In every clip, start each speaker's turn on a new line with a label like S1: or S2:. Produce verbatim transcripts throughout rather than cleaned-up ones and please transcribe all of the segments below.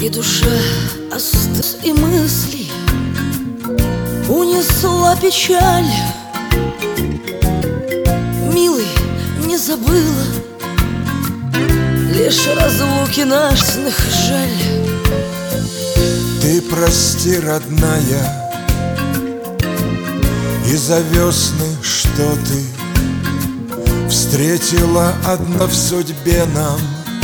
S1: И душа осталась, и мысли унесла печаль. Милый, не забыла, лишь разлуки наших жаль.
S2: Ты прости, родная, из-за весны, что ты встретила одна в судьбе нам.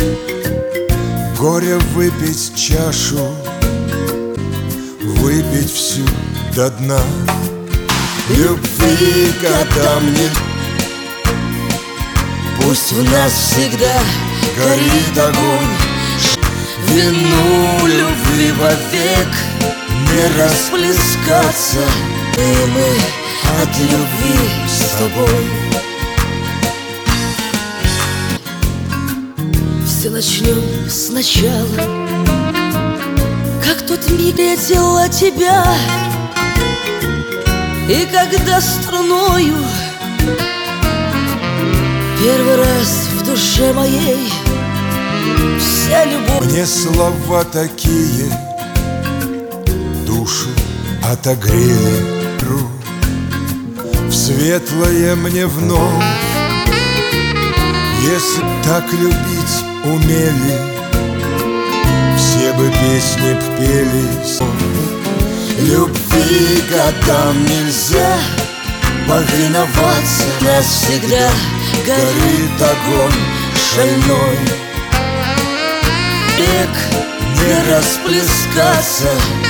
S2: Горе выпить чашу, выпить всю до дна. Любви годам не...
S1: Пусть в нас всегда горит огонь, вину любви вовек не расплескаться. И мы от любви с тобой. Все начнем сначала, как тот миг летела тебя. И когда струною первый раз в душе моей вся любовь.
S2: Мне слова такие душу отогрели, в светлое мне вновь. Если так любить умели, все бы песни б пелись.
S1: Любви годам нельзя повиноваться. Нас всегда горит огонь шальной, век не расплескаться,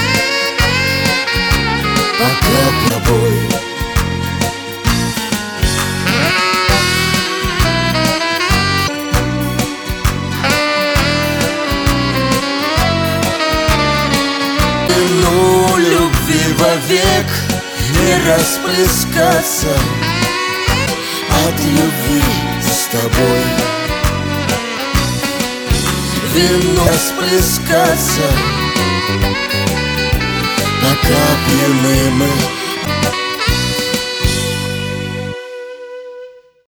S1: пока тобой. Ну, любви вовек не расплескаться, от любви с тобой. Вино расплескаться, пока пьяны мы.